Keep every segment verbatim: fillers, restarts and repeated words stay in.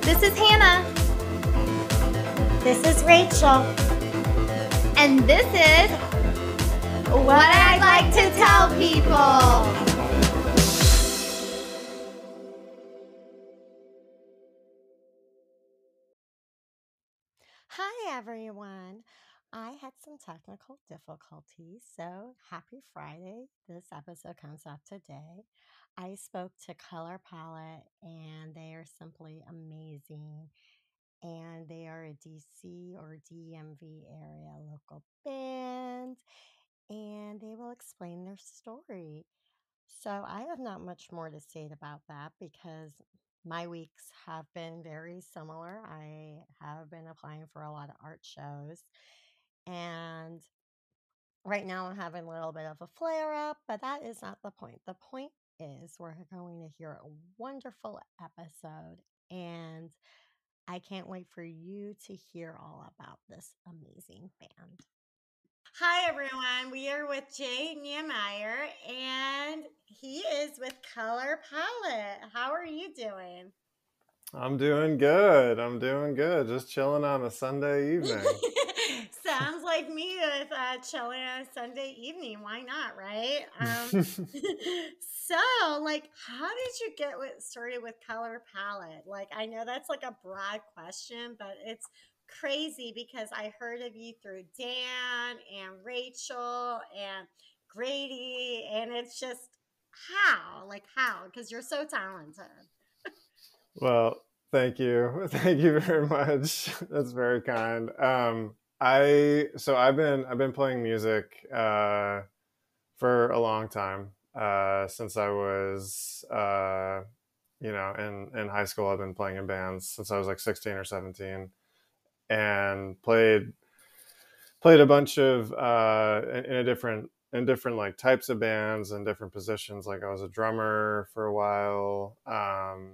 This is Hannah. This is Rachel. And this is What I'd Like to Tell People. Hi, everyone. I had some technical difficulties, so happy Friday. This episode comes out today. I spoke to Color Palette, and they are simply amazing. And they are a D C or D M V area local band, and they will explain their story. So I have not much more to say about that because my weeks have been very similar. I have been applying for a lot of art shows, and right now I'm having a little bit of a flare up, but that is not the point. The point is we're going to hear a wonderful episode, and I can't wait for you to hear all about this amazing band. Hi, everyone. We are with Jay Niemeyer, and he is with Color Palette. How are you doing? I'm doing good. I'm doing good. Just chilling on a Sunday evening. Sounds like me with uh, chilling on a Sunday evening. Why not, right? Um, so, like, how did you get with, started with Color Palette? Like, I know that's like a broad question, but it's crazy because I heard of you through Dan and Rachel and Grady, and it's just how, like, how? Because you're so talented. Well, thank you. Thank you very much. That's very kind. Um, I so I've been I've been playing music uh, for a long time. Uh, since I was uh, you know, in in high school. I've been playing in bands since I was like sixteen or seventeen, and played played a bunch of uh, in, in a different in different like types of bands and different positions. Like I was a drummer for a while. Um,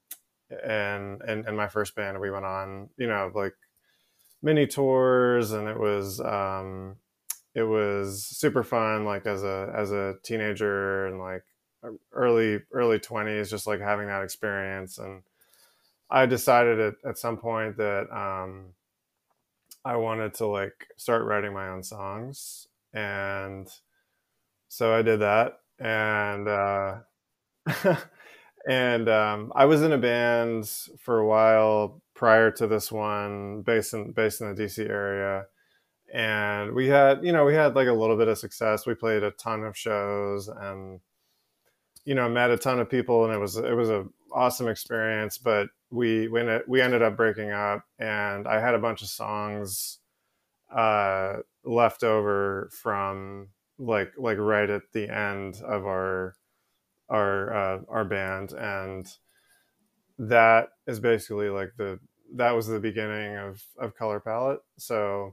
and and and my first band, we went on, you know, like mini tours, and it was um it was super fun, like as a as a teenager and like early early twenties, just like having that experience. And I decided at, at some point that um I wanted to like start writing my own songs, and so I did that. And uh And um, I was in a band for a while prior to this one, based in based in the D C area, and we had, you know, we had like a little bit of success. We played a ton of shows, and you know, met a ton of people, and it was it was a awesome experience. But we we ended, we ended up breaking up, and I had a bunch of songs uh, left over from like like right at the end of our our uh, our band, and that is basically like the that was the beginning of of Color Palette. So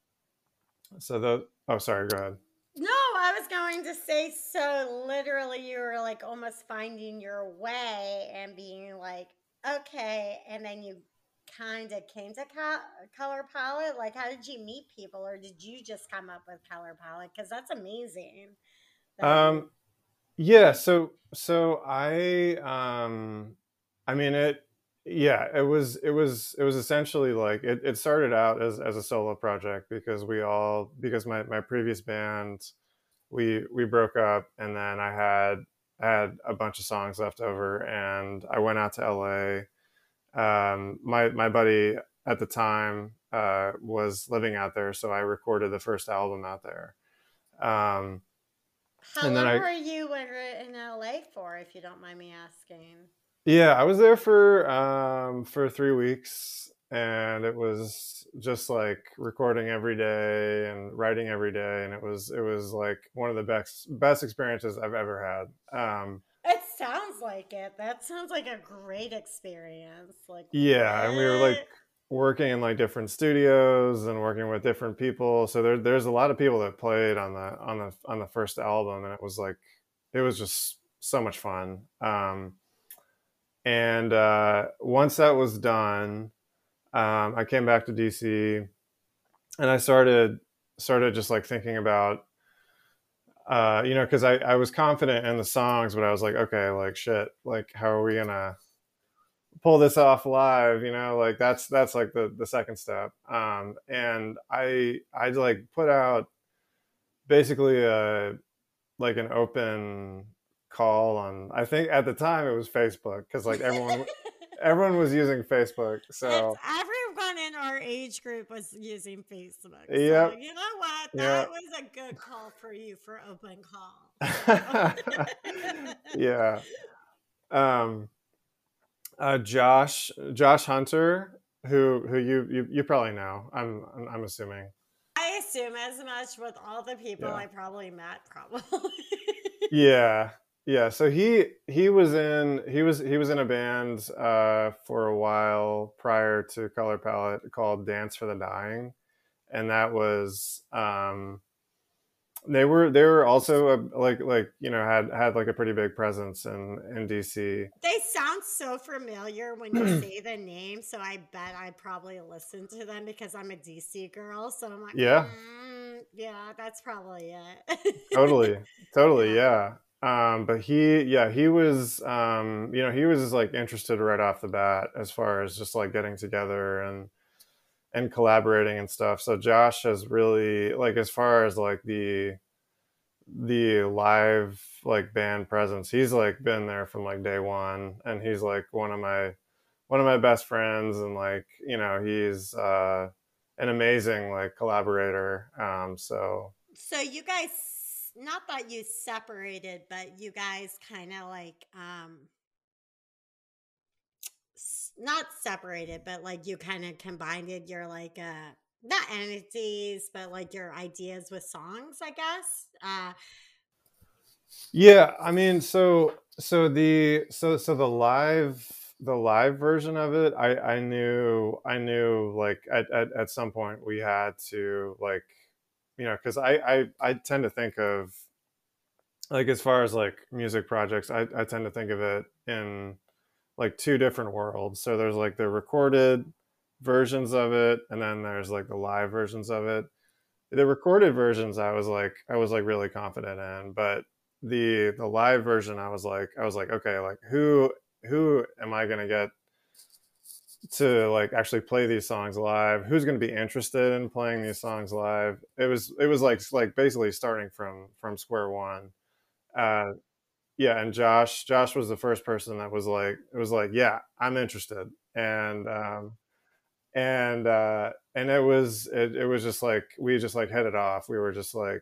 so the oh sorry, go ahead. No, I was going to say, so literally you were like almost finding your way and being like, okay, and then you kind of came to co- Color Palette. Like, how did you meet people, or did you just come up with Color Palette? Because that's amazing. That you. Um yeah, so so I um I mean it yeah, it was it was it was essentially like it, it started out as as a solo project because we all because my my previous band, we we broke up, and then I had had a bunch of songs left over, and I went out to L A. Um, my my buddy at the time uh, was living out there, so I recorded the first album out there. Um, How and then long I were you in L A for, if you don't mind me asking? yeah, I was there for um, for three weeks, and it was just like recording every day and writing every day, and it was it was like one of the best best experiences I've ever had. Um, It sounds like it. That sounds like a great experience. Like, Yeah, and we were like what? working in like different studios and working with different people. So there there's a lot of people that played on the on the on the first album, and it was like it was just so much fun. Um, and uh, once that was done, um, I came back to D C, and I started started just like thinking about uh, you know, because I I was confident in the songs, but I was like, okay, like shit, like how are we gonna pull this off live, you know, like that's that's like the the second step. Um, and I I like put out basically a like an open call on, I think at the time it was Facebook, because like everyone everyone was using Facebook. It's So everyone in our age group was using Facebook. So yep, you know what? That yep. was a good call for you for open call. So. Yeah. Um, uh, Josh Josh Hunter, who who you you, you probably know. I'm, I'm I'm assuming. I assume as much with all the people Yeah. I probably met, probably. Yeah. Yeah. So he he was in he was he was in a band uh, for a while prior to Color Palette called Dance for the Dying, and that was um, they were they were also a, like like you know had had like a pretty big presence in in D C. They sound so familiar when you say the name, so I bet I probably listened to them because I'm a D C girl. So I'm like, Yeah. mm, yeah, that's probably it. Totally, totally, Yeah. yeah. Um, but he, yeah, he was, um, you know, he was like interested right off the bat as far as just like getting together and and collaborating and stuff. So Josh has really like as far as like the the live like band presence, he's like been there from like day one, and he's like one of my one of my best friends, and like you know he's uh, an amazing like collaborator. Um, so So you guys, not that you separated, but you guys kind of like, um, s- not separated, but like you kind of combined it, your like, uh, not entities, but like your ideas with songs, I guess. Uh, yeah, I mean, so so the so so the live the live version of it, I I knew I knew like at at, at some point we had to like you know because I, I I tend to think of like as far as like music projects, I I tend to think of it in like two different worlds. So there's like the recorded versions of it, and then there's like the live versions of it. The recorded versions I was like I was like really confident in, but the the live version I was like I was like okay, like who who am I going to get to like actually play these songs live? Who's going to be interested in playing these songs live? It was it was like like basically starting from from square one. Uh yeah, and Josh Josh was the first person that was like it was like yeah, I'm interested. And um and uh and it was it, it was just like we just like hit it off. We were just like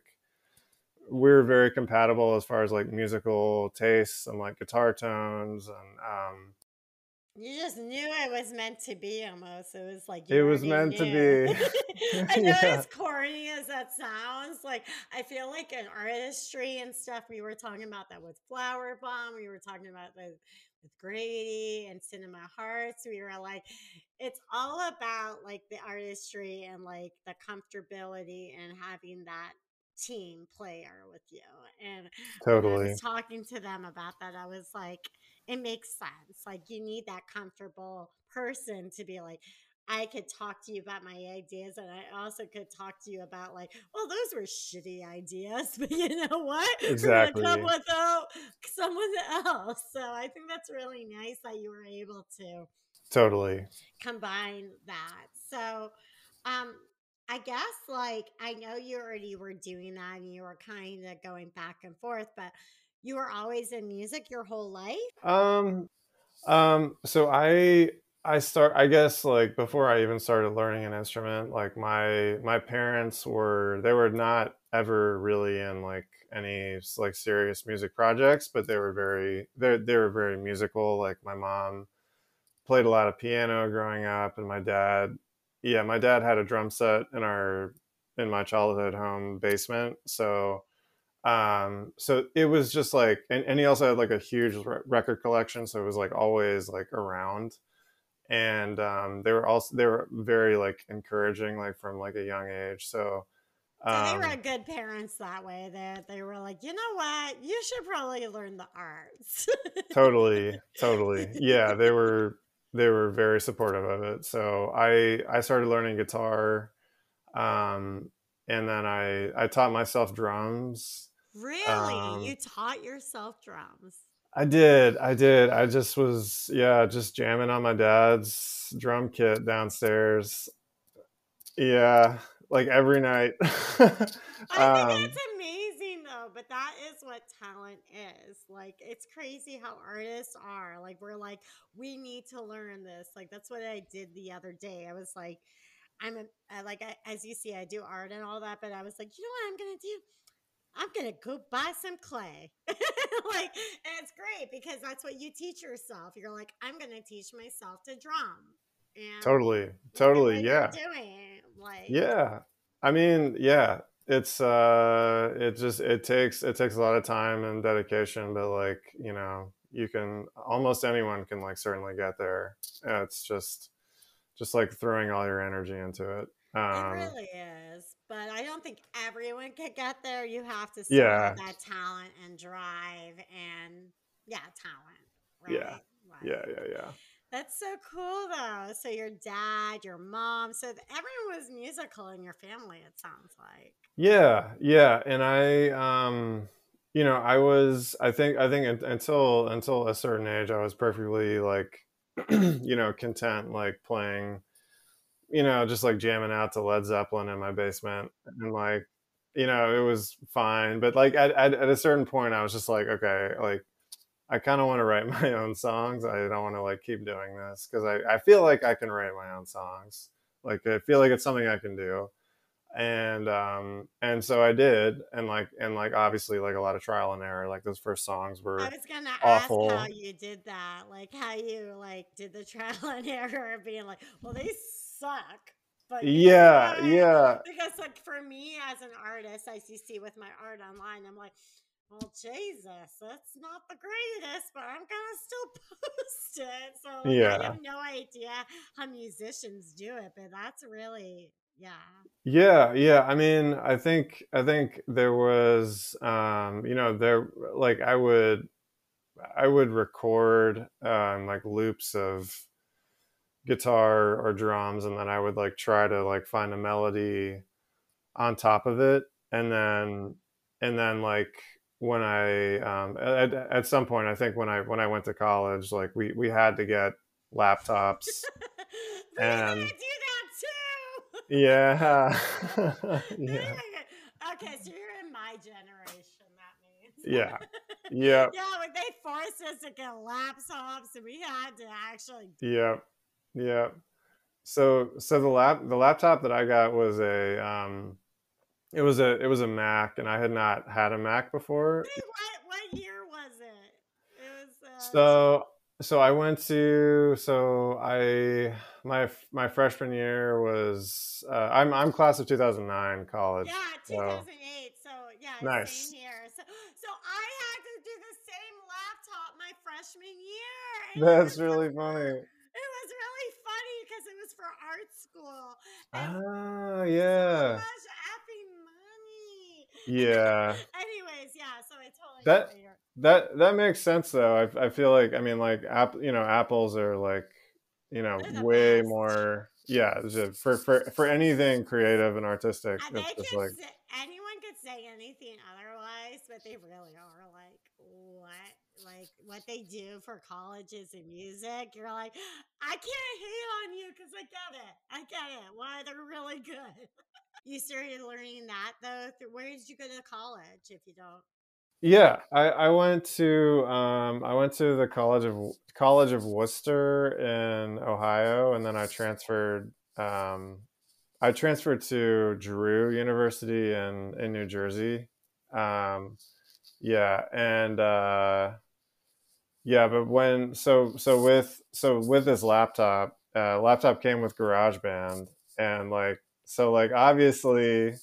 we were very compatible as far as like musical tastes and like guitar tones, and um You just knew it was meant to be almost. It was like you it was already meant to knew. be. I know Yeah, as corny as that sounds, like I feel like in artistry and stuff, we were talking about that with Flower Bomb. We were talking about that with Grady and Cinema Hearts. We were like, it's all about like the artistry and like the comfortability and having that team player with you. And when I was totally. talking to them about that, I was like, it makes sense. Like you need that comfortable person to be like, I could talk to you about my ideas, and I also could talk to you about like, well, those were shitty ideas, but you know what? We're gonna come Exactly. with oh, someone else. So I think that's really nice that you were able to Totally. combine that. So, um, I guess like I know you already were doing that and you were kind of going back and forth, but you were always in music your whole life. Um um so I I start I guess like before I even started learning an instrument, like my my parents were they were not ever really in like any like serious music projects, but they were very they they were very musical. Like my mom played a lot of piano growing up, and my dad yeah my dad had a drum set in our in my childhood home basement. So um so it was just like and, and he also had like a huge re- record collection, so it was like always like around. And um they were also they were very like encouraging like from like a young age. So So they were um good parents that way. That they were like, you know what, you should probably learn the arts. totally, totally, yeah, they were they were very supportive of it. So i i started learning guitar, um and then i i taught myself drums. Really, you um taught yourself drums? I did. I did. I just was, yeah, just jamming on my dad's drum kit downstairs. Yeah, like every night. I think um, that's amazing though, but that is what talent is. Like it's crazy how artists are. Like we're like, we need to learn this. Like that's what I did the other day. I was like, I'm a I, like I, as you see, I do art and all that, but I was like, you know what I'm gonna do? I'm gonna go buy some clay. Like, and it's great because that's what you teach yourself. You're like, I'm gonna teach myself to drum, and totally, look at totally. what you're Yeah, doing. Like, yeah. I mean, yeah. It's uh, it just it takes it takes a lot of time and dedication, but like you know, you can almost anyone can like certainly get there. Uh, It's just just like throwing all your energy into it. it Um, really is, but I don't think everyone can get there. You have to still have yeah, that talent and drive and yeah, talent, yeah, right? yeah, Like yeah, yeah. that's so cool though. So your dad, your mom, so th- everyone was musical in your family. It sounds like. Yeah, yeah, and I, um, you know, I was, I think, I think un- until until a certain age, I was perfectly like, you know, content, like playing, you know, just like jamming out to Led Zeppelin in my basement, and like, you know, it was fine. But like at at, at a certain point, I was just like, okay, like I kind of want to write my own songs. I don't want to like keep doing this because I I feel like I can write my own songs. Like I feel like it's something I can do, and um and so I did, and like and like obviously like a lot of trial and error, like those first songs I were was gonna ask how awful. you did that, like how you like did the trial and error of being like, well, they suck, but you know Yeah, what? yeah, Because like for me as an artist, as you see with my art online, I'm like, well, Jesus, that's not the greatest, but I'm gonna still post it. So like, I yeah, have no idea how musicians do it, but that's really yeah. yeah, yeah. I mean, i think i think there was, um you know, there, like i would i would record um like loops of guitar or drums, and then I would like try to like find a melody on top of it, and then and then like when I, um at, at some point, I think when i when i went to college, like we we had to get laptops. We And didn't do that too. yeah. Oh Yeah, my God. Okay, so you're in my generation, that means. yeah, yeah, Yeah, when they forced us to get laptops and we had to actually yeah, yeah. So so the lap the laptop that I got was a, um it was a it was a Mac, and I had not had a Mac before. Wait, what what year was it? It was uh So so I went to so I my my freshman year was, uh, I'm I'm class of two thousand nine college. yeah, So two thousand eight. So, yeah, same nice. here. So so I had to do the same laptop my freshman year and it was That's for really funny. it was really funny because it was for art school. And Ah, so yeah. much effing money. Yeah. Anyways, yeah, so I totally get That what you're. that that makes sense though. I I feel like, I mean, like app you know, apples are like, you know, They're the way best. more, yeah, just for for for anything creative and artistic. Uh, It's They just could like, say anyone could say anything otherwise, but they really are like what like what they do for colleges and music. You're like, I can't hate on you because I get it. I get it. Why they're really good. You started learning that though. Through, where did you go to college? If you don't, yeah, I, I went to, um, I went to the College of College of Worcester in Ohio, and then I transferred, um, I transferred to Drew University in in New Jersey. Um, yeah, and uh, yeah, but when so so with so with this laptop, uh, laptop came with GarageBand, and like so like obviously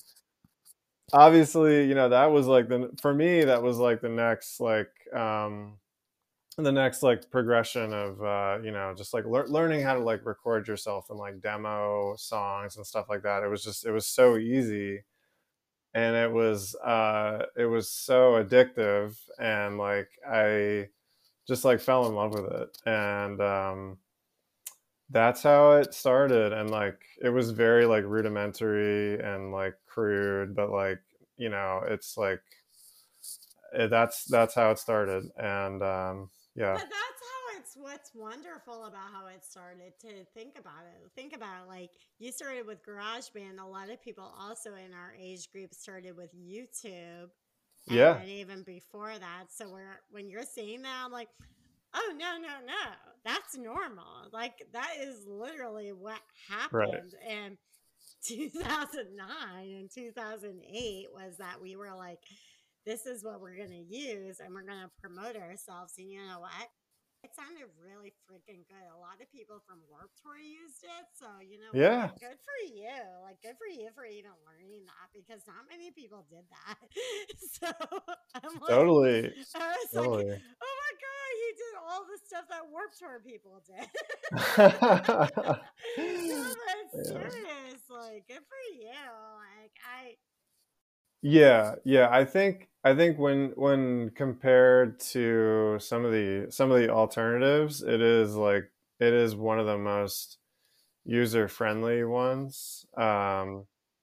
obviously, you know, that was like the for me, that was like the next like, um the next like progression of, uh you know, just like lear- learning how to like record yourself and like demo songs and stuff like that. It was just, it was so easy, and it was uh it was so addictive, and like I just like fell in love with it, and um that's how it started. And like it was very like rudimentary and like crude, but like, you know, it's like, it, that's that's how it started. And um, yeah, But that's how it's what's wonderful about how it started to think about it. Think about it, like you started with GarageBand. A lot of people also in our age group started with YouTube yeah, and even before that. So we're when you're saying that, I'm like, oh no, no, no. That's normal. Like that is literally what right, happened. And two thousand nine and two thousand eight was that we were like, this is what we're going to use and we're going to promote ourselves. And you know what? It sounded really freaking good. A lot of people from Warped Tour used it. So, you know yeah, what? Good for you. Like, good for you for even learning that because not many people did that. So, I'm like, totally, I was like, totally. oh my God, you did all the stuff that Warped Tour people did. No, but Yeah. serious. Like, good for you. Like, I, Yeah, yeah. I think I think when when compared to some of the some of the alternatives, it is like it is one of the most user friendly ones. Um,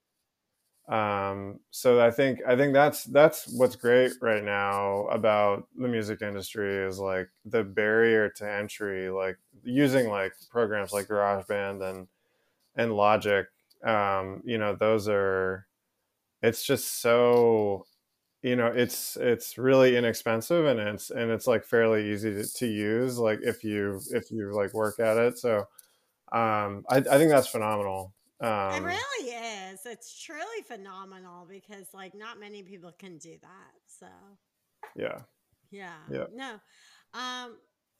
um, so I think I think that's that's what's great right now about the music industry is like the barrier to entry, like using like programs like GarageBand and and Logic. Um, you know, those are it's just so you know it's it's really inexpensive and it's and it's like fairly easy to, to use like if you if you like work at it so um i, I think that's phenomenal. it um really is. It's truly phenomenal because, like, not many people can do that. So, yeah, yeah, yeah, no. Um,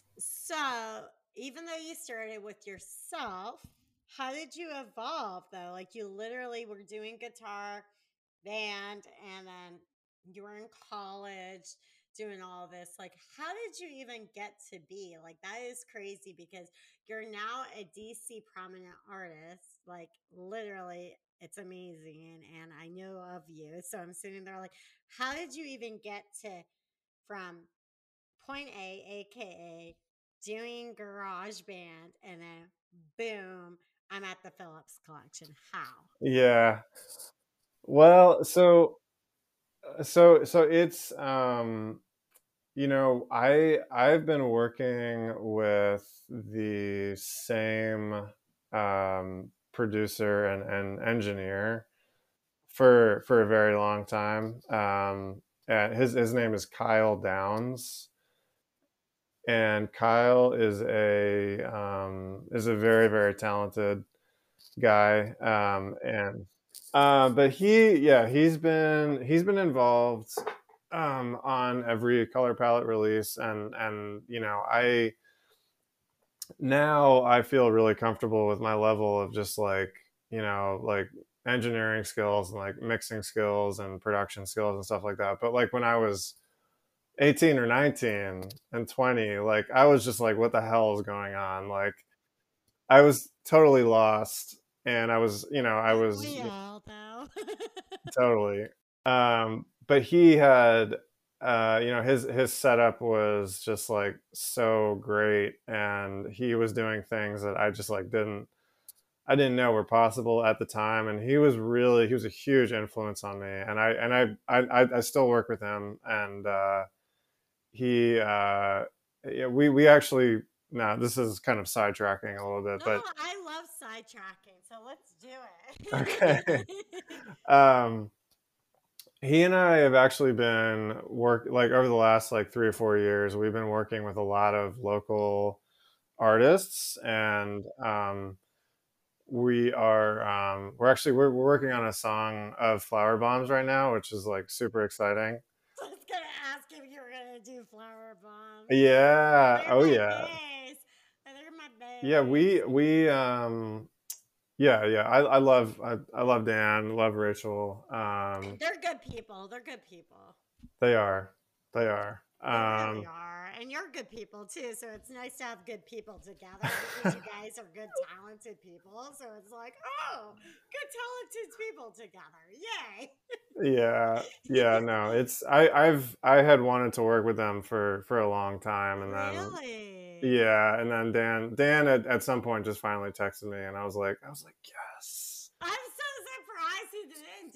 so even though you started with yourself, how did you evolve though? Like you literally were doing guitar, band, and then you were in college doing all this. Like, how did you even get to be like that? Is crazy because you're now a D C prominent artist. Like, literally, it's amazing. And I know of you. So I'm sitting there like, how did you even get to from point A, aka doing garage band, and then boom, I'm at the Phillips collection. How? yeah. Well, so so so it's um you know i i've been working with the same um producer and, and engineer for for a very long time. Um, and his his name is Kyle Downs, and Kyle is a um, is a very very talented guy. Um, and uh, but he yeah he's been he's been involved um, on every color palette release, and and you know I now I feel really comfortable with my level of just like you know like engineering skills and like mixing skills and production skills and stuff like that. But like when I was eighteen or nineteen and twenty, like I was just like what the hell is going on? Like I was totally lost, and I was you know I Aren't was we all though? totally um but he had uh you know his his setup was just like so great, and he was doing things that I just like didn't I didn't know were possible at the time, and he was really he was a huge influence on me, and I and I I, I still work with him, and uh, he uh, yeah, we we actually now this is kind of sidetracking a little bit, No, but I love sidetracking, so let's do okay. it. um, he and I have actually been work like over the last like three or four years. We've been working with a lot of local artists, and um, we are um we're actually we're, we're working on a song of Flower Bombs right now, which is like super exciting. I was gonna ask if you were gonna do flower bombs. Yeah, They're oh my yeah, base. They're my yeah, base. we we um yeah, yeah, i, I love I, I love Dan, love Rachel. um They're good people. They're good people. they are they are They really um are. And you're good people too. So it's nice to have good people together because you guys are good, talented people. So it's like, oh, good, talented people together. yeah, yeah, Yay. no, it's I I've I had wanted to work with them for for a long time, and then Really? yeah, and then Dan Dan at, at some point just finally texted me, and I was like I was like yes. I'm so surprised he didn't do it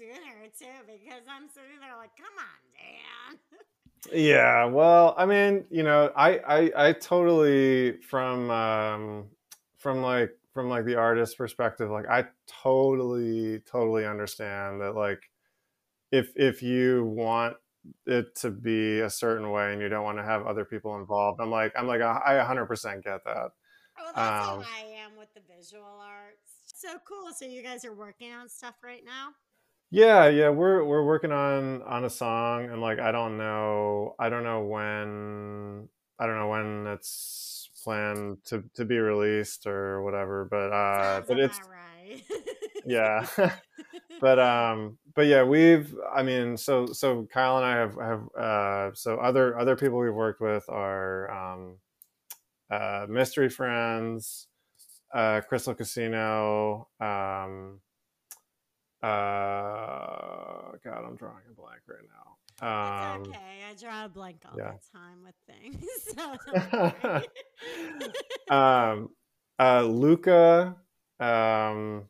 sooner too, because I'm sitting there like, come on, Dan. Yeah, well, I mean, you know, I I, I totally from um, from like from like the artist perspective, like I totally totally understand that like if if you want it to be a certain way and you don't want to have other people involved, I'm like I'm like I one hundred percent get that. Well, that's how Um, I am with the visual arts. So cool. So you guys are working on stuff right now? yeah, yeah, we're we're working on on a song, and like I don't know I don't know when I don't know when it's planned to to be released or whatever, but uh, Sounds but it's about right. yeah. But um but yeah, we've I mean so so Kyle and I have have uh so other other people we've worked with are um uh Mystery Friends, uh Crystal Casino, um uh God, I'm drawing a blank right now. It's Um okay. I draw a blank all yeah. the time with things, so don't worry. um uh Luca, um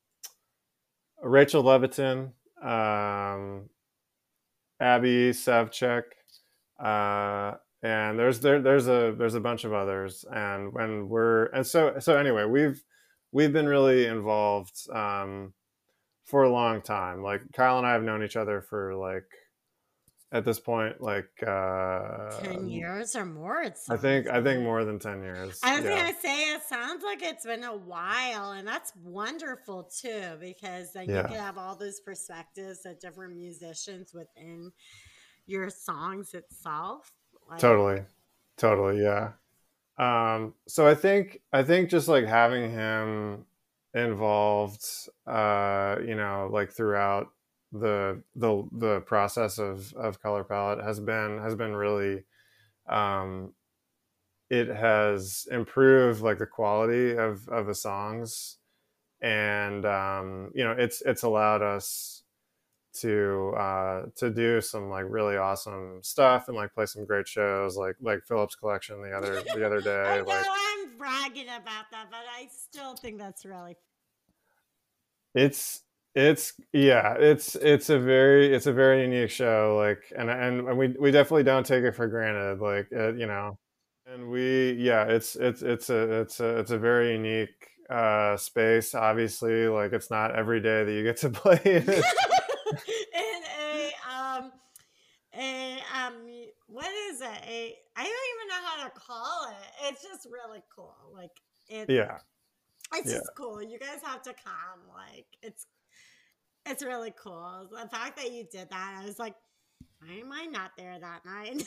Rachel Leviton, um Abby Savchek, uh, and there's there there's a there's a bunch of others, and when we're and so so anyway, we've we've been really involved um, for a long time. Like Kyle and I have known each other for like at this point like uh, ten years or more, it I sounds think I think like. more than ten years. I was Yeah, gonna say it sounds like it's been a while, and that's wonderful too, because then you yeah, can have all those perspectives of different musicians within your songs itself. Like, totally, totally, yeah. Um, so I think I think just like having him involved, uh, you know, like throughout the the the process of of Color Palette has been has been really um, it has improved like the quality of of the songs, and um, you know it's it's allowed us to uh to do some like really awesome stuff and like play some great shows like like Phillips Collection the other the other I day. know Like I'm bragging about that, but I still think that's really. it's it's yeah it's it's a very it's a very unique show, like and and we we definitely don't take it for granted, like uh, you know and we yeah it's it's it's a it's a it's a very unique uh space, obviously, like it's not every day that you get to play in it. In a um a um what is it? A I don't even know how to call it. It's just really cool. Like it's Yeah, it's yeah. just cool. You guys have to come. Like it's it's really cool. The fact that you did that, I was like, why am I not there that night?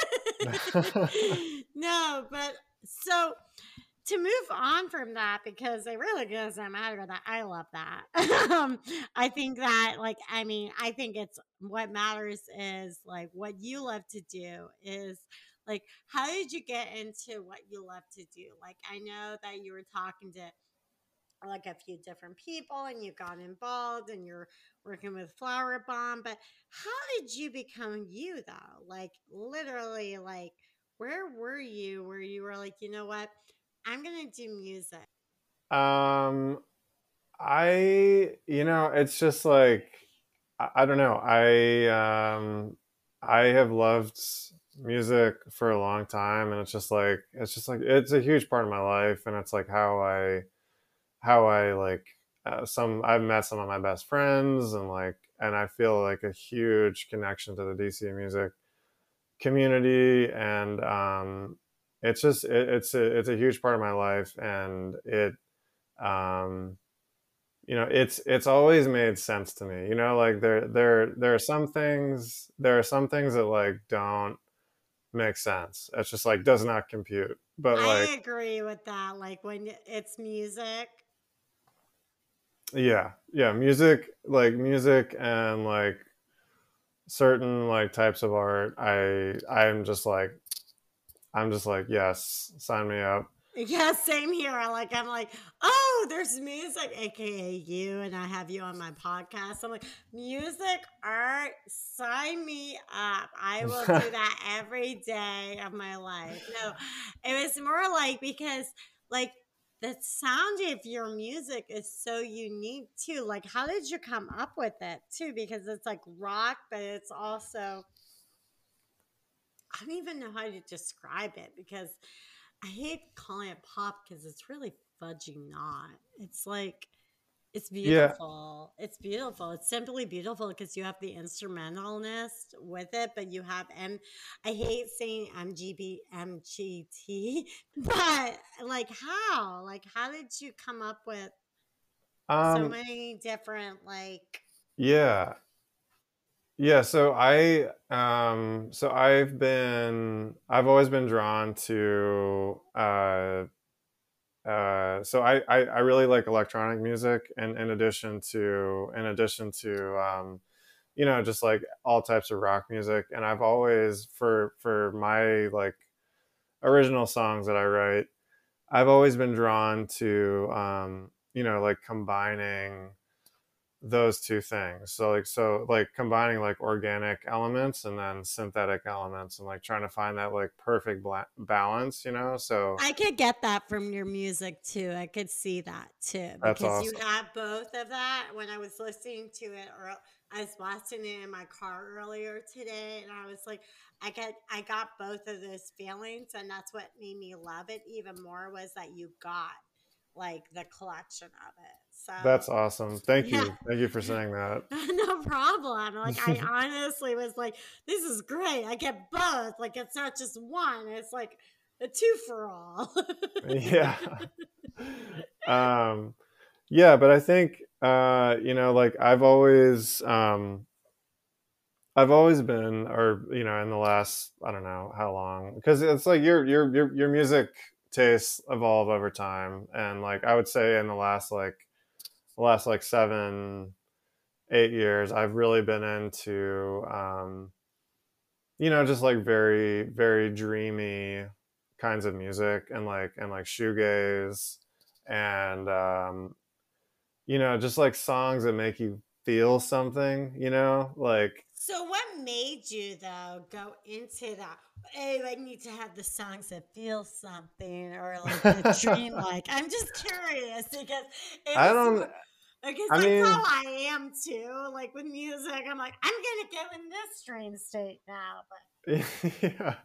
No, but so to move on from that, because it really doesn't matter that I love that. um, I think that, like, I mean, I think it's what matters is like what you love to do is like, how did you get into what you love to do? Like, I know that you were talking to like a few different people and you got involved and you're working with Flower Bomb, but how did you become you though? Like, literally, like, where were you where you were like, you know what? I'm gonna do music. um I, you know, it's just like I, I don't know. I um I have loved music for a long time, and it's just like it's just like it's a huge part of my life, and it's like how I how I like uh, some I've met some of my best friends, and like and I feel like a huge connection to the D C music community, and um it's just it, it's a it's a huge part of my life, and it um you know it's it's always made sense to me, you know like there there there are some things there are some things that like don't make sense. It's just like does not compute, but like I agree with that. Like when it's music. yeah, yeah, music, like music and like certain like types of art, i i'm just like I'm just like, yes, sign me up. Yeah, same here. Like I'm like, oh, there's music, aka you, and I have you on my podcast. I'm like, music, art, sign me up. I will do that every day of my life. No, it was more like because like the sound of your music is so unique too. Like, how did you come up with it too? Because it's like rock, but it's also, I don't even know how to describe it because I hate calling it pop because it's really fudgy not. It's like, it's Yeah. beautiful. It's beautiful. It's simply beautiful because you have the instrumentalness with it, but you have M. I hate saying M G B M G T, but like how? Like how did you come up with so Um, many different like? yeah. Yeah, so I um so I've been I've always been drawn to uh uh so I, I I really like electronic music, and in addition to in addition to um you know, just like all types of rock music. And I've always, for for my like original songs that I write, I've always been drawn to um you know, like combining those two things. So like so like combining like organic elements and then synthetic elements, and like trying to find that like perfect bla- balance, you know? So I could get that from your music too. I could see that too that's because you awesome. have both of that. When I was listening to it, or I was watching it in my car earlier today, and I was like, I got, I got both of those feelings, and that's what made me love it even more. Was that you got like the collection of it. So That's awesome. Thank yeah, you. Thank you for saying that. no problem. Like I honestly was like, this is great. I get both. Like it's not just one. It's like a two for all. Yeah. Um yeah, but I think uh you know, like I've always um I've always been, or you know, in the last, I don't know how long, because it's like your your your your music tastes evolve over time, and like I would say in the last like the last like seven eight years, I've really been into um, you know, just like very very dreamy kinds of music, and like and like shoegaze, and um, you know, just like songs that make you feel something, you know, like So what made you though go into that? Oh, I need to have the songs that feel something or like the dream like. I'm just curious because I it's don't. because I that's how mean, I am too. Like with music, I'm like, I'm gonna go in this dream state now. yeah.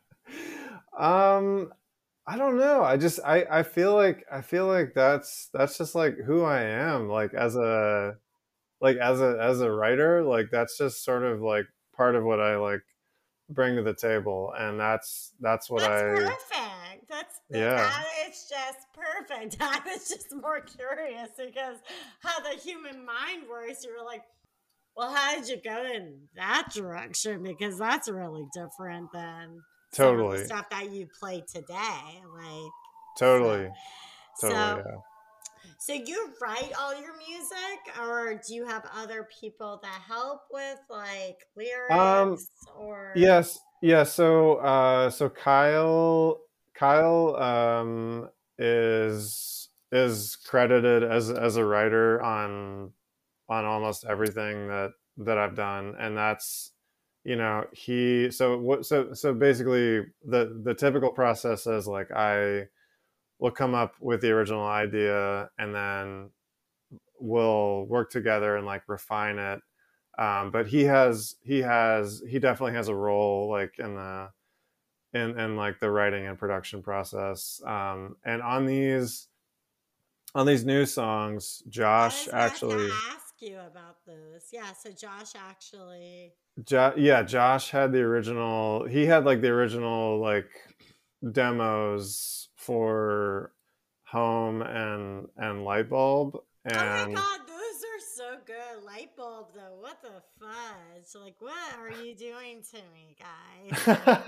Um, I don't know. I just I I feel like I feel like that's that's just like who I am. Like as a like as a as a writer, like that's just sort of like part of what I like bring to the table, and that's that's what That's I perfect. That's that, yeah, that is just perfect. I was just more curious because how the human mind works. You were like, well, how did you go in that direction? Because that's really different than some of the totally. stuff that you play today. Like so Totally. Totally, so yeah. so you write all your music or do you have other people that help with like Um lyrics or yes, yeah, so uh so Kyle Kyle um is is credited as as a writer on on almost everything that that I've done, and that's, you know, he so what so so basically the the typical process is like I will come up with the original idea, and then we'll work together and like refine it. Um, but he has he has he definitely has a role like in the in in like the writing and production process. Um, and on these on these new songs, I Josh was about to actually ask you about those. Yeah, so Josh actually jo- yeah, Josh had the original. He had like the original like demos for Home and and Light Bulb, Oh my and god, those are so good. Light bulb though. What the fudge? Like what are you doing to me, guys?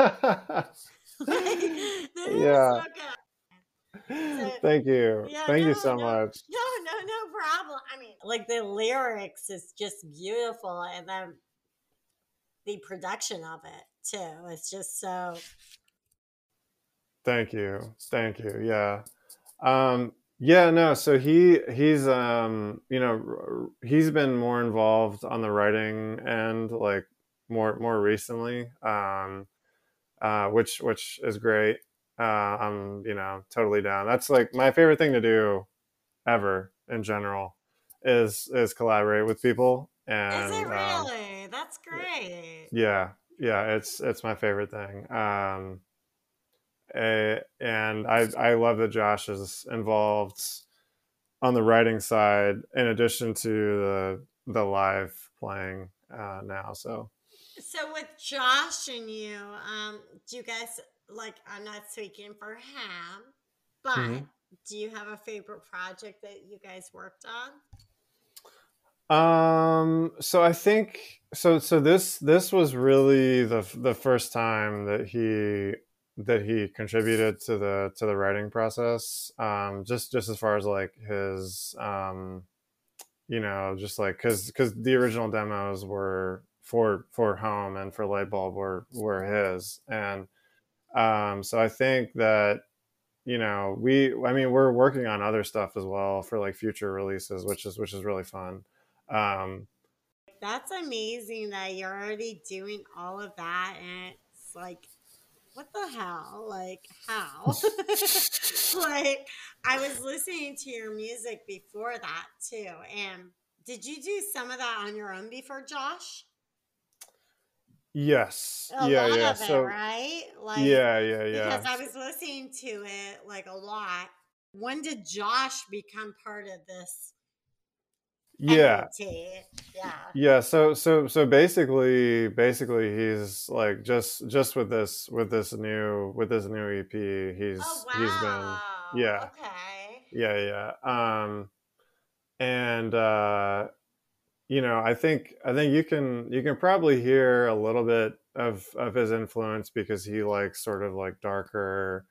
Like they're so yeah. good. So Thank you. yeah, Thank no, you so no, much. no, no, no problem. I mean, like the lyrics is just beautiful and then the production of it too. It's just so Thank you. Thank you. Yeah. Um, yeah, no, so he he's um, you know, r- he's been more involved on the writing end like more more recently. Um, uh, which which is great. uh, I'm, you know, totally down. That's like my favorite thing to do ever in general is is collaborate with people. Is it And um, really? That's great. yeah, yeah, it's it's my favorite thing. Um, eh, and I I love that Josh is involved on the writing side in addition to the the live playing uh, now. So So with Josh and you, um, do you guys like? I'm not speaking for him, but mhm. do you have a favorite project that you guys worked on? um, so I think so. So this this was really the the first time that he that he contributed to the to the writing process. Um, just just as far as like his um, you know, just like because because the original demos were for for home and for Lightbulb were were his, and um, so I think that you know we I mean we're working on other stuff as well for like future releases, which is which is really fun. Um, That's amazing that you're already doing all of that, and it's like, what the hell? Like, how? Like, I was listening to your music before that too, and did you do some of that on your own before Josh? yes, A yeah, lot yeah. of it, So right? Like, yeah, yeah, because yeah, I was listening to it like a lot. When did Josh become part of this yeah. entity? Yeah. Yeah, so so so basically basically he's like just just with this with this new with this new E P, Oh he's he's been wow. yeah, Okay. yeah, yeah. Um and uh you know, I think I think you can you can probably hear a little bit of of his influence because he likes sort of like darker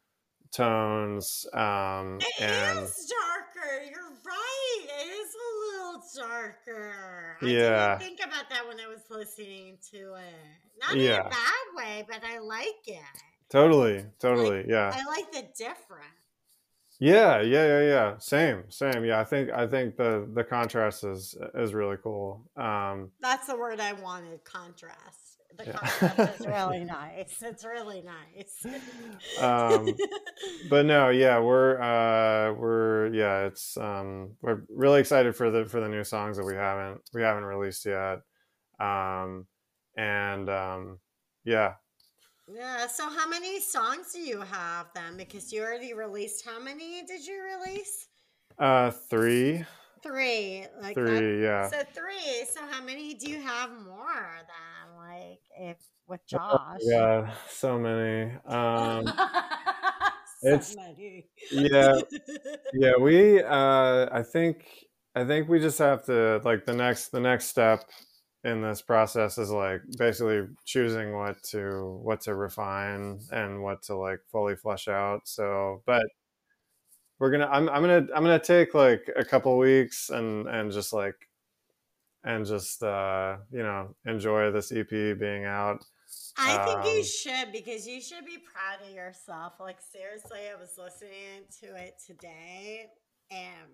tones um It and is darker. You're right. It is a little darker. I didn't yeah, think about that when I was listening to it. Not in a yeah. bad way, but I like it. Totally, Like totally. Yeah. I like the different. Yeah, yeah, yeah, yeah. Same, same. Yeah, I think I think the the contrast is is really cool. Um, That's the word I wanted. Contrast. The contrast is yeah. really nice. It's really nice. um, but no, yeah, we're uh, we're yeah, it's um, we're really excited for the for the new songs that we haven't we haven't released yet. Um, and um, yeah, Yeah. So, how many songs do you have then? Because you already released. How many did you release? uh, three, Three. Like that. three, yeah. So three. So, how many do you have more than like if with Josh? Yeah, so many. Um, So it's many. yeah, yeah, we uh I think I think we just have to like the next the next step in this process is like basically choosing what to what to refine and what to like fully flesh out. So, but we're gonna I'm I'm gonna I'm gonna take like a couple weeks and and just like and just uh you know enjoy this E P being out. I think you Um, should because you should be proud of yourself. Like seriously, I was listening to it today and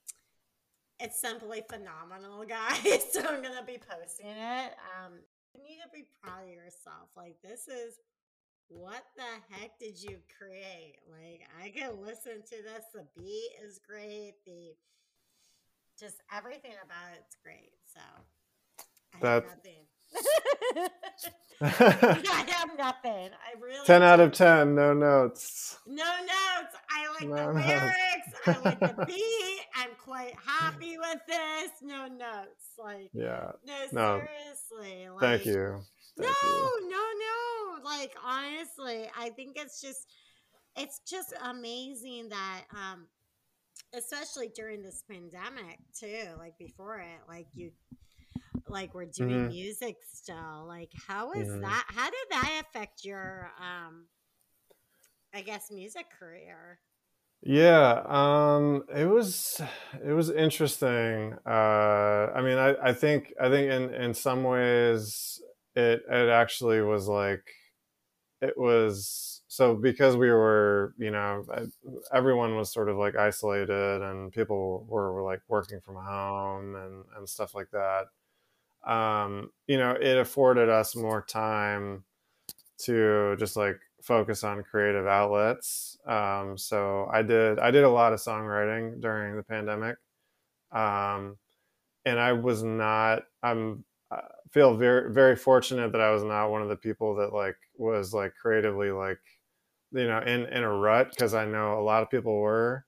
it's simply phenomenal, guys. So I'm gonna be posting it. Um, you need to be proud of yourself. Like this is what the heck did you create? Like I can listen to this. The beat is great. The just everything about it's great. So I have that nothing. I have nothing. I really ten out do. of ten, no notes. No notes. I like the No notes. lyrics. I like the beat. I'm quite happy with this. No notes. Like, Yeah. no, No, seriously. thank Like, you. no, Thank you. no, no. Like, honestly, I think it's just, it's just amazing that, um, especially during this pandemic too, like before it, like you like we're doing hmm music still. Like how is hmm that? How did that affect your um I guess music career? Yeah, um, it was it was interesting. Uh, I mean, I, I think I think in in some ways it it actually was like it was so because we were you know I- everyone was sort of like isolated and people were, were like working from home and and stuff like that. Um, you know, it afforded us more time to just like focus on creative outlets. Um, so I did I did a lot of songwriting during the pandemic, um, and I was not. I'm I feel very very fortunate that I was not one of the people that like was like creatively like you know in in a rut, because I know a lot of people were.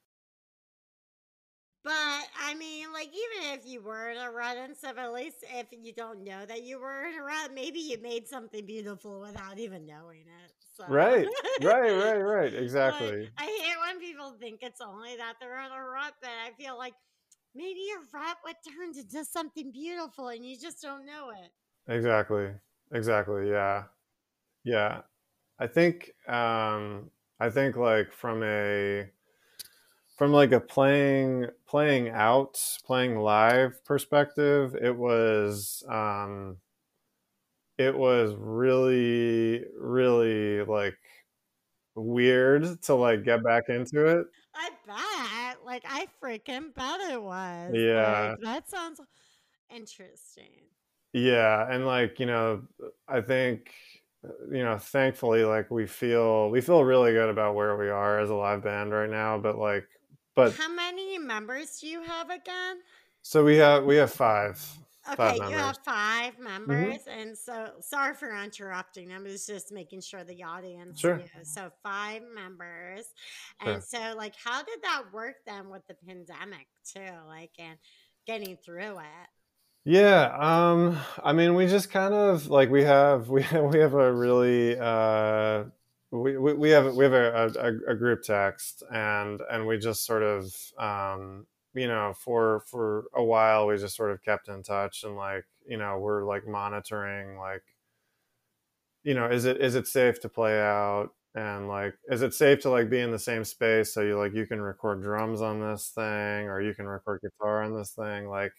But I mean, like, even if you were in a rut and stuff, at least if you don't know that you were in a rut, maybe you made something beautiful without even knowing it. So, Right, right, right, right. like, Exactly, I hate when people think it's only that they're in a rut, but I feel like maybe your rut would turn into something beautiful and you just don't know it. exactly, exactly. Yeah, yeah. I think um, I think like from a from like a playing playing out playing live perspective, it was um, it was really really like weird to like get back into it. I bet. Like, I freaking bet it was. Like, Yeah, that sounds interesting. yeah, and like you know, I think you know, thankfully, like we feel we feel really good about where we are as a live band right now. But like, but How many members do you have again? so we have we have five five Okay, you members. have five Hmm. members, and so sorry for interrupting. I was just making sure the audience Sure, knew. So five members, and sure. so like, how did that work then with the pandemic too? Like, and getting through it. Yeah, um, I mean, we just kind of like we have we have, we have a really uh, we, we we have we have a, a, a group text, and and we just sort of um, you know for for a while we just sort of kept in touch, and like you know we're like monitoring like you know is it is it safe to play out, and like is it safe to like be in the same space, so you like you can record drums on this thing or you can record guitar on this thing, like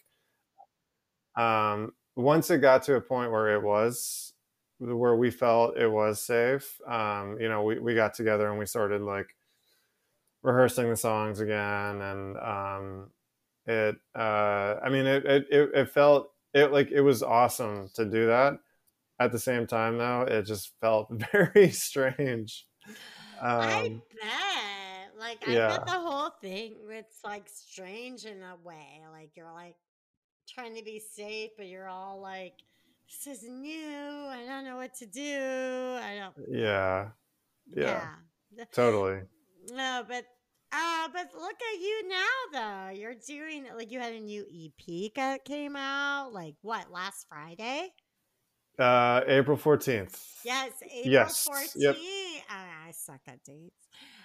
um, once it got to a point where it was where we felt it was safe, um, you know, we, we got together and we started like rehearsing the songs again. And um, it, uh, I mean, it, it, it, it felt it like it was awesome to do that. At the same time, though, it just felt very strange. I Um, bet. Like, I bet the yeah, whole thing it's like strange in a way. Like, you're like trying to be safe, but you're all like, this is new. I don't know what to do. I don't, yeah, yeah, yeah. The- totally. No, but uh, but look at you now though. You're doing like you had a new E P that came out like what last Friday? Uh, April fourteenth. Yes, April Yes. Yep. fourteenth. I suck at dates.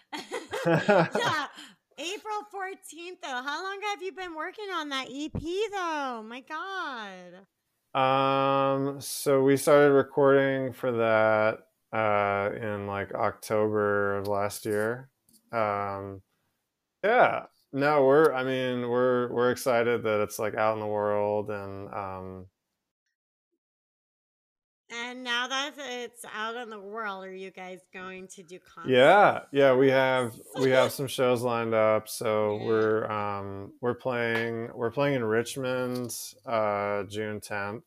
Yeah, April fourteenth though. How long have you been working on that E P though? My God. Um, so we started recording for that uh in like October of last year. Um, yeah. No, we're I mean, we're we're excited that it's like out in the world, and um And now that it's out in the world, are you guys going to do yeah, yeah, we concerts? have we have some shows lined up. So Yeah. we're um we're playing we're playing in Richmond uh June tenth.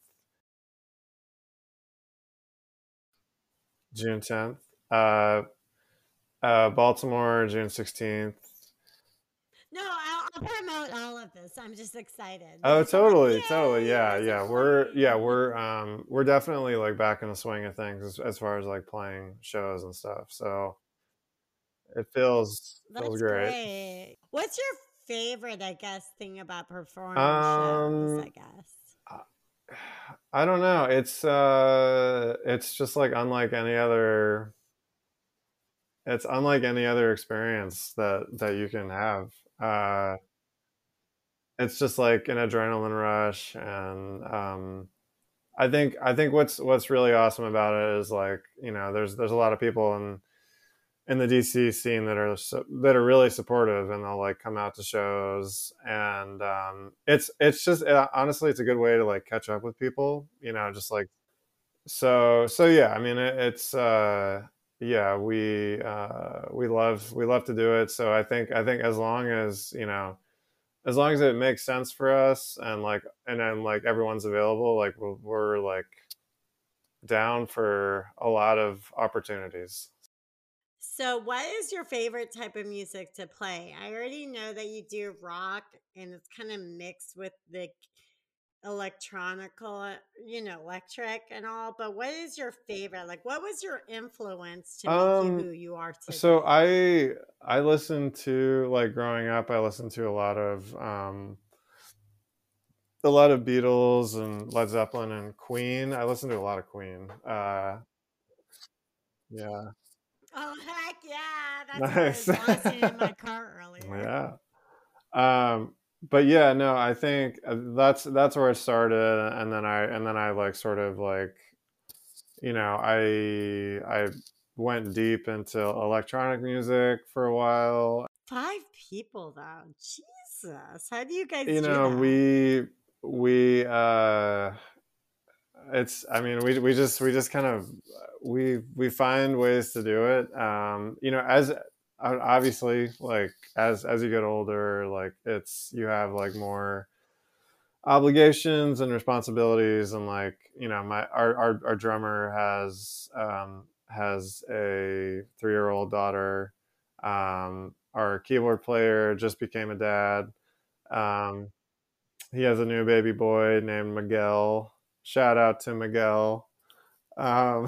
June tenth. Uh uh Baltimore June sixteenth. No, I'll, I'll promote all of this. I'm just excited Oh, because I'm like, totally, totally. yay, Yeah, that's yeah. We're yeah, exciting. we're um we're definitely like back in the swing of things as, as far as like playing shows and stuff. So it feels feels That's great. great. What's your favorite, I guess, thing about performing shows, I Um guess? I I don't know. It's uh it's just like unlike any other it's unlike any other experience that that you can have. Uh it's just like an adrenaline rush, and um I think I think what's what's really awesome about it is like you know there's there's a lot of people in in the D C scene that are so, that are really supportive, and they'll like come out to shows, and um, it's it's just uh, honestly it's a good way to like catch up with people, you know, just like so so yeah. I mean it, it's uh, yeah we uh, we love we love to do it. So I think I think as long as you know as long as it makes sense for us, and like and then like everyone's available, like we're, we're like down for a lot of opportunities. So, what is your favorite type of music to play? I already know that you do rock and it's kind of mixed with the electronical, uh, you know, electric and all, but what is your favorite? Like, what was your influence to make you Um, who you are so today? I I listened to, like, growing up, I listened to a lot of um a lot of Beatles and Led Zeppelin and Queen. I listened to a lot of Queen. Uh, yeah, Oh, heck yeah. That's what I nice. was blasting in my car earlier. Yeah. Um, but yeah, no, I think uh, that's that's where I started, and then I and then I like sort of like, you know, I I went deep into electronic music for a while. Five people, though. Jesus. How do you guys You do know, that? we we uh it's I mean, we we just we just kind of we we find ways to do it. Um, you know, as obviously, like, as as you get older, like, it's you have like more obligations and responsibilities, and, like, you know, my our our, our drummer has um has a three year old daughter. Um, our keyboard player just became a dad. Um, he has a new baby boy named Miguel. Shout out to Miguel. Um,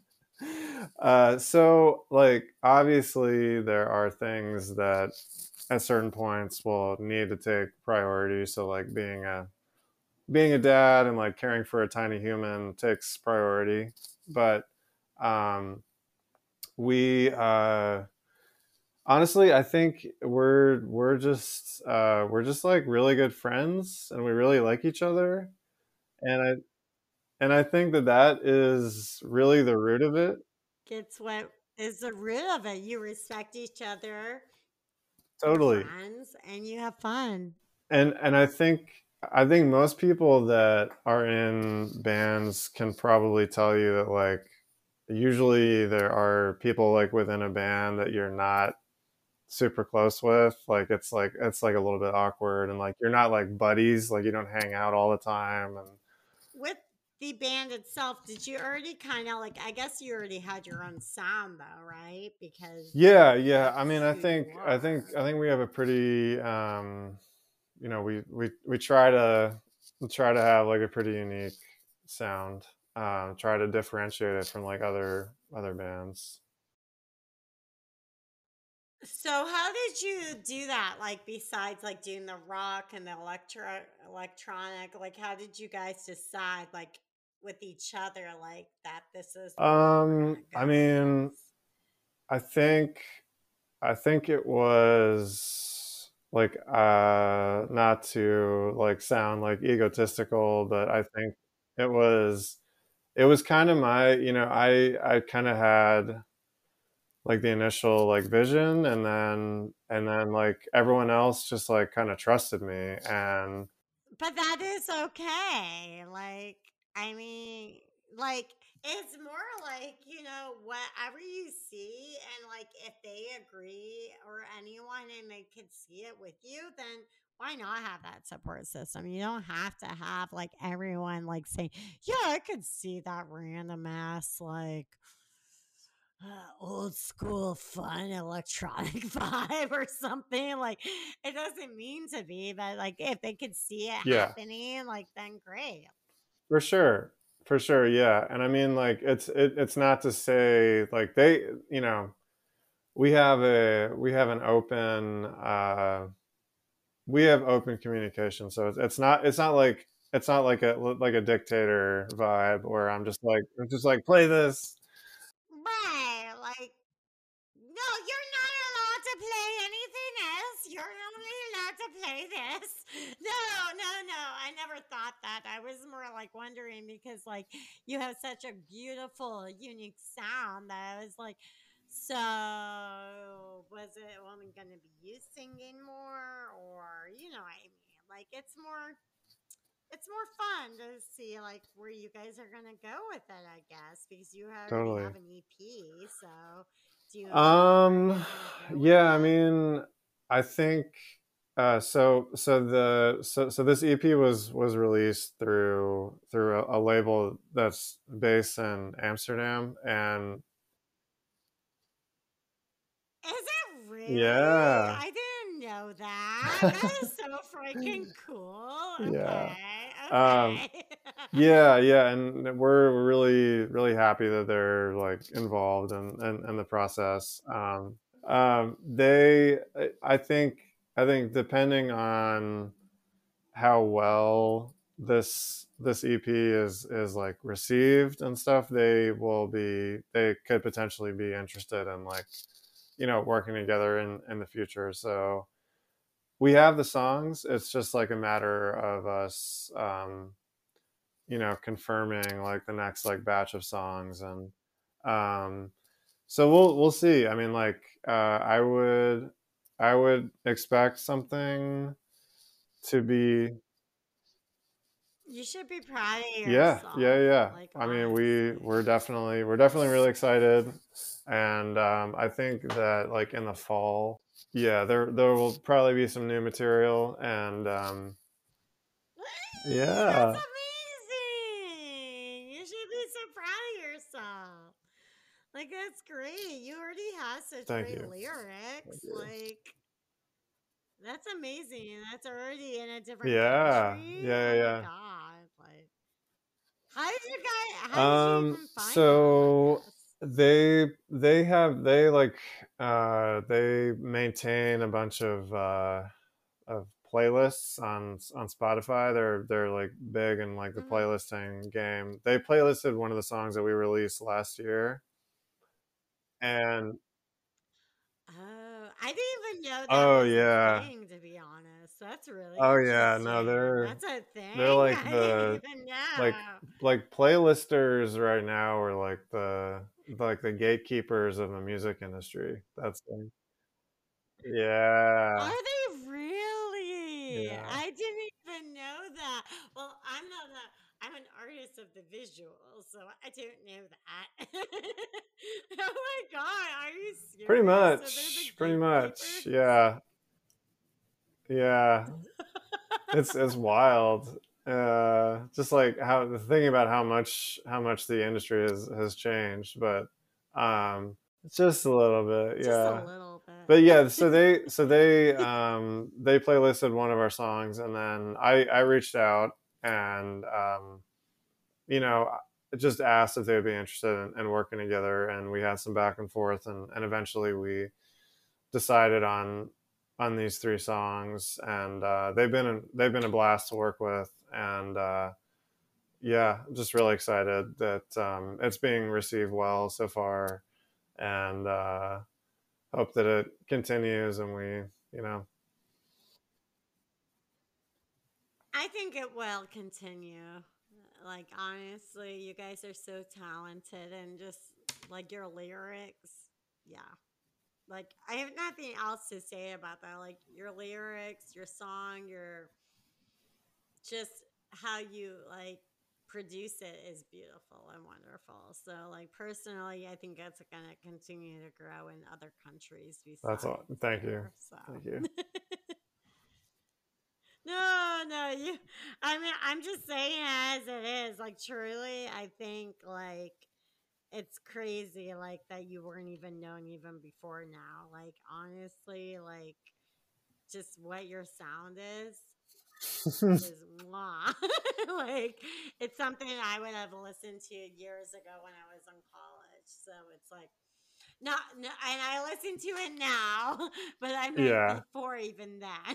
uh, so, like, obviously, there are things that at certain points will need to take priority. So, like, being a being a dad and, like, caring for a tiny human takes priority. But um, we uh, honestly, I think we're we're just uh, we're just like really good friends, and we really like each other. And I and I think that that is really the root of it. It's what is the root of it. You respect each other, you're Totally. friends, and you have fun. And and I think I think most people that are in bands can probably tell you that, like, usually there are people, like, within a band that you're not super close with. Like, it's like it's like a little bit awkward, and, like, you're not like buddies, like, you don't hang out all the time. And With the band itself, did you already kind of like, I guess you already had your own sound though, right? Because yeah, yeah. I mean, that's I who you think I think are. I think we have a pretty um you know, we we we try to try to have like a pretty unique sound. Um, try to differentiate it from like other other bands. So how did you do that? Like besides like doing the rock and the electro electronic, like how did you guys decide like with each other like that this is the route we're Um, gonna I go with mean, this? I think I think it was like, uh not to like sound like egotistical, but I think it was it was kind of my, you know, I I kind of had like the initial like vision, and then and then like everyone else just like kind of trusted me. And But that is okay. Like, I mean, like, it's more like, you know, whatever you see, and like, if they agree or anyone and they can see it with you, then why not have that support system? You don't have to have like everyone like saying, yeah, I could see that random ass, like, uh, old school fun electronic vibe or something like it doesn't mean to be, but like if they could see it yeah, happening like then great. for sure. For sure, yeah. And I mean, like, it's it, it's not to say like they, you know, we have a we have an open uh we have open communication. So it's, it's not it's not like it's not like a like a dictator vibe where I'm just like I'm just like play this. Right, like no, you're not allowed to play anything else. You're only allowed to play this. No, no, no. I never thought that. I was more like wondering because like you have such a beautiful, unique sound that I was like, so was it only going to be you singing more, or you know, what I mean, like it's more it's more fun to see like where you guys are gonna go with it, I guess, because you already Totally. have an E P. So, do you know where Um, you're gonna go with yeah, I it? mean, I think Uh, so so the so so this E P was was released through through a, a label that's based in Amsterdam, and Is it really? yeah, I didn't know that. That is so freaking cool. yeah, Okay. um, Okay. yeah, yeah, and we're really really happy that they're like involved in in, in the process. Um, um, they, I think, I think depending on how well this this E P is is like received and stuff, they will be they could potentially be interested in like you know working together in in the future. So we have the songs. It's just like a matter of us, um, you know, confirming like the next like batch of songs, and um, so we'll we'll see. I mean, like uh, I would I would expect something to be. You should be proud of Yeah, yeah, yourself. yeah. Like, I mean, we honestly. we're definitely we're definitely really excited, and um, I think that like in the fall, yeah, there there will probably be some new material, and um, That's yeah, amazing. You should be so proud of yourself. Like, that's great. You already have such thank great you, thank lyrics. you. Like, that's amazing. And that's already in a different Yeah, country. yeah, Oh my yeah, God. Like, how did you guys, how did you yeah. Um, even find them, I so guess? they they have they like uh they maintain a bunch of uh of playlists on on Spotify. They're they're like big in like the Mm-hmm. playlisting game. They playlisted one of the songs that we released last year, and Oh, I didn't even know that oh was a yeah, thing, to be honest. That's really oh yeah, no, interesting. they're That's a they're thing? like I didn't the even like know. like playlisters right now are like the like the gatekeepers of the music industry. That's the, yeah, Are they really? yeah, I didn't even know that. Well, I'm not a, I'm an artist of the visual, so I don't know that. Oh my God, are you pretty serious? So they're the much, pretty much, gatekeepers? yeah, yeah. It's it's wild. Uh, just like how thinking about how much how much the industry has has changed, but um, just a little bit, Just a yeah. little But yeah, bit. so they so they um, they playlisted one of our songs, and then I I reached out and um, you know just asked if they would be interested in, in working together, and we had some back and forth, and and eventually we decided on on these three songs, and uh, they've been they've been a blast to work with, and uh, yeah, I'm just really excited that um, it's being received well so far, and uh, hope that it continues, and we, you know, I think it will continue. Like, honestly, you guys are so talented and just like your lyrics. Yeah. Like, I have nothing else to say about that. Like, your lyrics, your song, your just how you like produce it is beautiful and wonderful. So, like, personally, I think it's going to continue to grow in other countries that's all. besides Thank you, here. So, thank you. no, no, you. I mean, I'm just saying it as it is. Like, truly, I think like it's crazy, like that you weren't even known even before now. Like, honestly, like just what your sound is is mwah. Like, it's something I would have listened to years ago when I was in college. So it's like not, no, and I listen to it now, but I meant Yeah. before even then.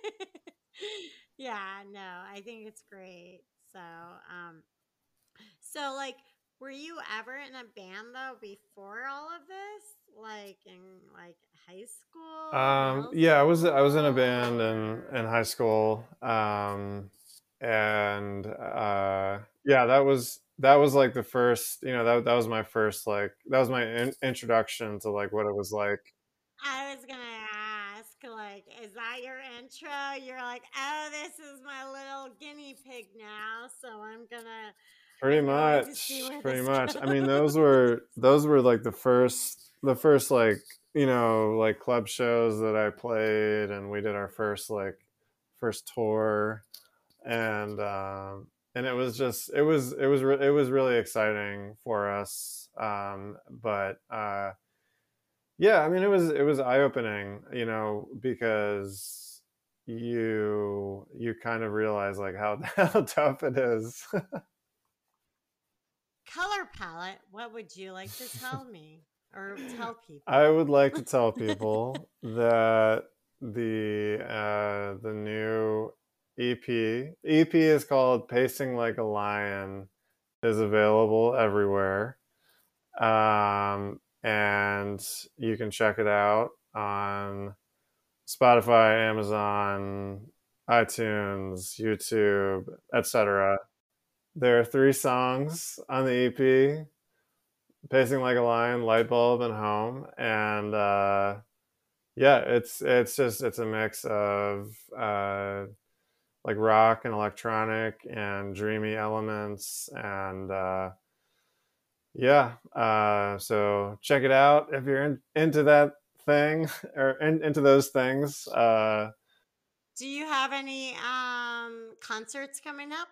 Yeah, no, I think it's great. So, um, so like, were you ever in a band though before all of this? Like in like high school, Um, middle yeah, I was I was in a school, band in or in high school, um, and uh, yeah, that was that was like the first, you know, that that was my first like that was my in- introduction to like what it was like. I was gonna ask, like, is that your intro? You're like, oh, this is my little guinea pig now, so I'm gonna Pretty I can't wait to much, see where pretty this much. I goes. mean, those were those were like the first the first like, you know, like club shows that I played, and we did our first like first tour, and um and it was just it was it was re- it was really exciting for us. Um but uh yeah, I mean, it was it was eye-opening, you know, because you you kind of realize like how how tough it is. Color palette, what would you like to tell me or tell people? I would like to tell people that the uh, the new E P E P is called "Pacing Like a Lion," is available everywhere, um, and you can check it out on Spotify, Amazon, iTunes, YouTube, et cetera. There are three songs on the E P: "Pacing Like a Lion," "Light Bulb," and "Home." And uh, yeah, it's it's just it's a mix of uh, like rock and electronic and dreamy elements, and uh, yeah. Uh, so check it out if you're in, into that thing or in, into those things. Uh, Do you have any um concerts coming up?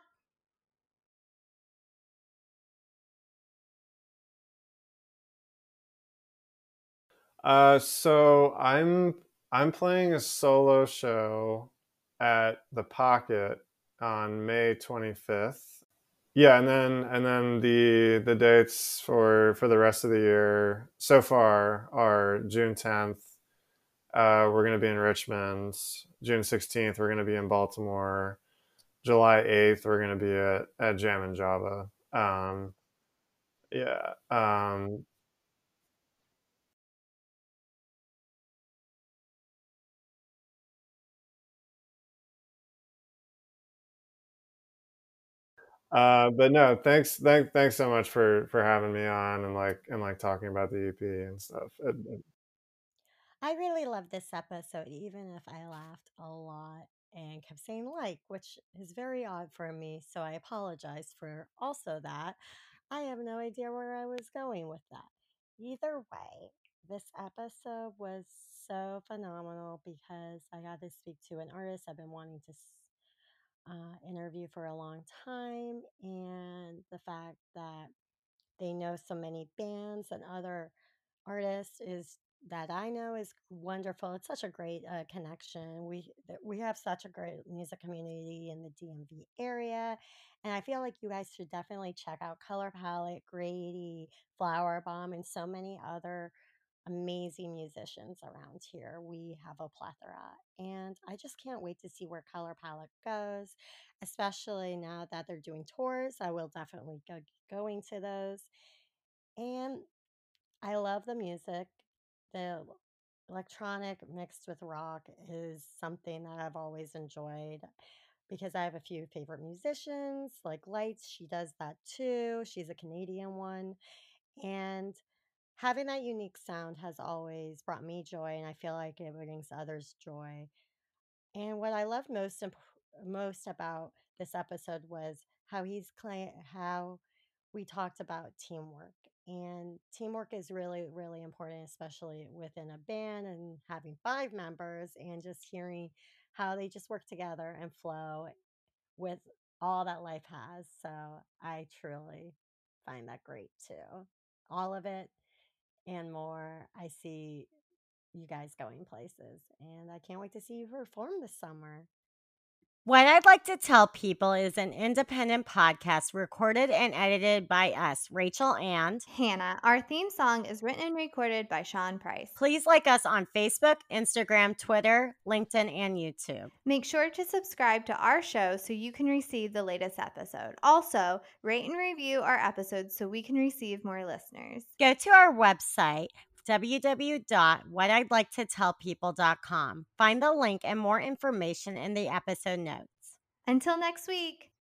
uh, so I'm I'm playing a solo show at the Pocket on May twenty-fifth. Yeah, and then and then the the dates for for the rest of the year so far are June tenth. Uh, we're going to be in Richmond. June sixteenth, we're going to be in Baltimore. July eighth, we're going to be at, at Jam and Java. Um, yeah. Um, uh, but no, thanks, thank, thanks so much for for having me on and like and like talking about the E P and stuff. It, it, I really loved this episode, even if I laughed a lot and kept saying like, which is very odd for me. So I apologize for also that. I have no idea where I was going with that. Either way, this episode was so phenomenal because I got to speak to an artist I've been wanting to uh, interview for a long time, and the fact that they know so many bands and other artists is that I know is wonderful. It's such a great uh, connection. We th- we have such a great music community in the D M V area, and I feel like you guys should definitely check out Color Palette, Grady, Flower Bomb, and so many other amazing musicians around here. We have a plethora, and I just can't wait to see where Color Palette goes, especially now that they're doing tours. I will definitely go going to those. And I love the music. The electronic mixed with rock is something that I've always enjoyed because I have a few favorite musicians, like Lights. She does that too. She's a Canadian one. And having that unique sound has always brought me joy, and I feel like it brings others joy. And what I loved most imp- most about this episode was how he's claim how we talked about teamwork. And teamwork is really, really important, especially within a band and having five members and just hearing how they just work together and flow with all that life has. So I truly find that great too. All of it and more. I see you guys going places, and I can't wait to see you perform this summer. What I'd like to tell people is an independent podcast recorded and edited by us, Rachel and Hannah. Our theme song is written and recorded by Sean Price. Please like us on Facebook, Instagram, Twitter, LinkedIn, and YouTube. Make sure to subscribe to our show so you can receive the latest episode. Also, rate and review our episodes so we can receive more listeners. Go to our website, w w w dot what i'd like to tell people dot com. Find the link and more information in the episode notes. Until next week.